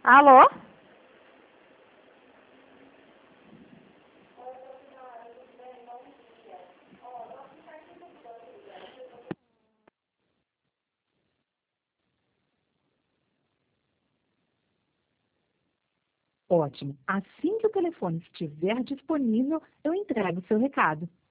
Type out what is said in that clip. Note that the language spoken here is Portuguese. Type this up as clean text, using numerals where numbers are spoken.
Alô? Ótimo. Assim que o telefone estiver disponível, eu entrego o seu recado.